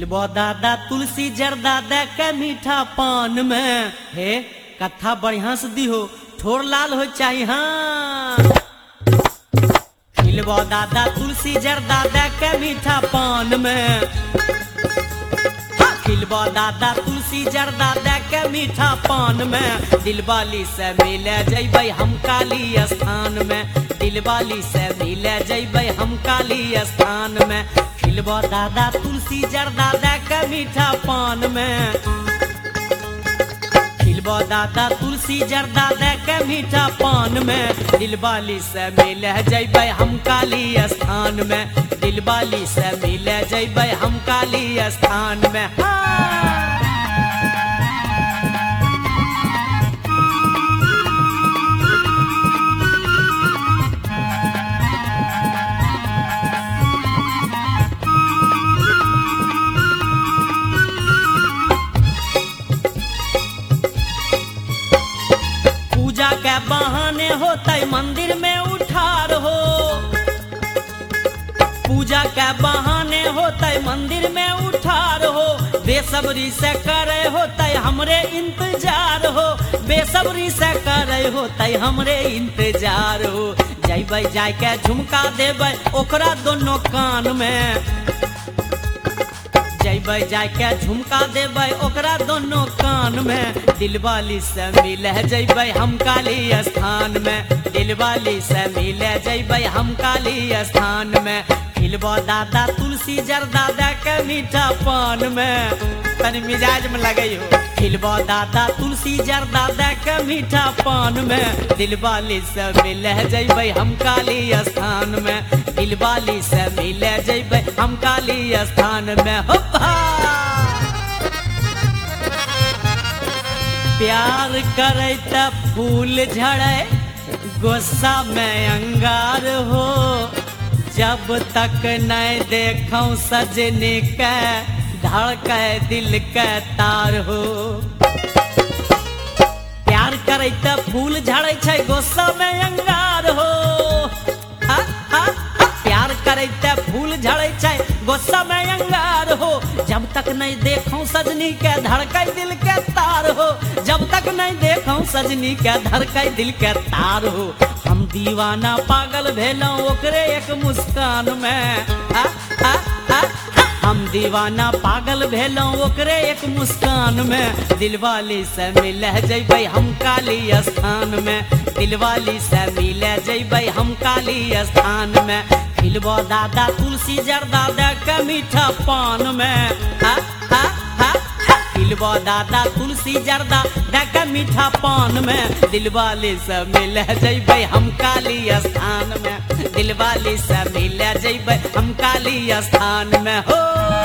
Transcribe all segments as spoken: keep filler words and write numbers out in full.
खिलबो दादा तुलसी जर्दा दे के मीठा पान में। हे कथा बढ़िया से दिहो, ठोर लाल हो चाहिए। हाँ खिलबो दादा तुलसी जर्दा दे के मीठा पान में। खिलबो दादा तुलसी जर्दा दे के मीठा पान में। दिलवाली से मिले जइबै हम काली स्थान में। दिलवाली से मिले जइबै हम काली स्थान में। खिलबो दादा तुलसी जर्दा दे के मीठा पान में। खिलबो दादा तुलसी जर्दा दे के मीठा पान में। दिलवाली से मिले जइबै हम काली स्थान में। दिलवाली से मिले जइबै हम काली स्थान में। पूजा के बहाने होते मंदिर में उठार हो। पूजा के बहाने होते मंदिर में उठार हो। बेसब्री से करे होते हमरे इंतजार हो। बेसब्री से करे होते हमरे इंतजार हो। जइबै जाय के झुमका देबै ओकरा दोनों कान में। जइबै जाय के झुमका देबै ओकरा दोनों कान में। दिलवाली से मिले जइबै हम काली स्थान में। दिलवाली से मिले जइबै हम काली स्थान में। खिलबो दादा तुलसी जर्दा दे के मीठा पान में। तनी मिजाज में लगइयो। खिलबो दादा तुलसी जर्दा दे के मीठा पान में। दिलवाली से मिले जइबै हम काली स्थान में। दिलवाली से मिले जइबै हम काली स्थान में। हो प्यार करे त फूल झड़े, गुस्सा में अंगार हो। जब तक नहीं देखूं सजनी के, धड़के दिल के तार हो। प्यार करे त फूल झड़े छै, गुस्सा में अंगार हो। हा, हा, हा। प्यार करे त फूल झड़े छै, गुस्सा में अंगार हो। जब तक नहीं देखूं सजनी के, धड़के दिल के तार हो। जब तक नहीं देखूं सजनी के, धड़के दिल के तार हो। हम दीवाना पागल भेलौं ओकरे एक मुस्कान में। आ, आ, आ, आ। हम दीवाना पागल भेलौं ओकरे एक मुस्कान में। दिलवाली से मिले जइबै हम काली स्थान में। दिलवाली से मिले जइबै हम काली स्थान में। खिलबो दादा तुलसी जर्दा दे के मीठा पान में। आ, आ, आ। खिलबो दादा तुलसी जर्दा दे के मीठा पान में। दिलवाली से मिले जइबै हम काली स्थान में। दिलवाली से मिले जइबै हम काली स्थान में। हो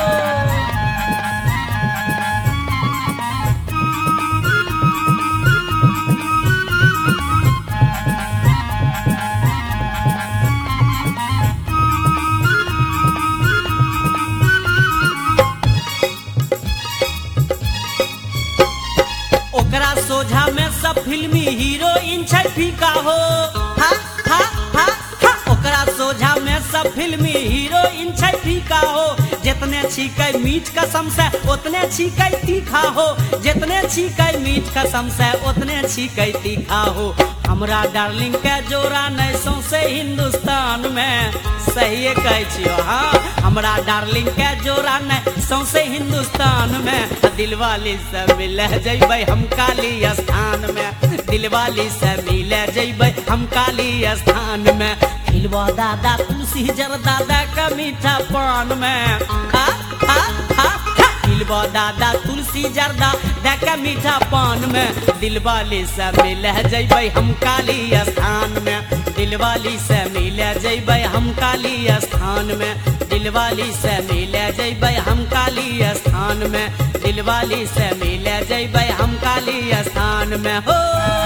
ओकरा सोझा में सब फिल्मी हीरोइन छै फीका हो। हा, हा, हा, हा। ओकरा सोझा में सब फिल्मी हीरोइन छै फीका हो। जितने छीकै मीठ कसम से उतने छीकै तीखा हो। जितने छीकै मीठ कसम से उतने छीकै तीखा हो। हमरा डार्लिंग के जोड़ा नहीं सौंसे हिंदुस्तान में। सही कहै छियो। हाँ हमरा डार्लिंग के जोड़ा नहीं सौंसे हिंदुस्तान में। दिलवाली से मिले जइबै हम काली स्थान में। दिलवाली से मिले जइबै हम काली स्थान में। खिलबो दादा तुलसी जर्दा दे के मीठा पान में। हा, हा, हा। खिलबो दादा तुलसी जर्दा दे के मीठा पान में। दिलवाली से मिले जइबै हम काली स्थान में। दिलवाली से मिले जइबै हम काली स्थान में। दिलवाली से मिले जइबै हम काली स्थान में। दिलवाली से मिले जइबै हम काली स्थान में। हो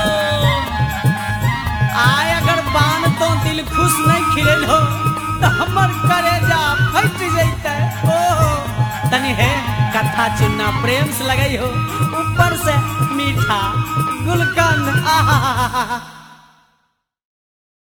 आय अगर बान तो दिल खुश नहीं खिलल हो तो हमर करेजा फट जैते। ओ तनी है कथा चुनना प्रेम से लगई हो, ऊपर से मीठा गुलकंद। आहा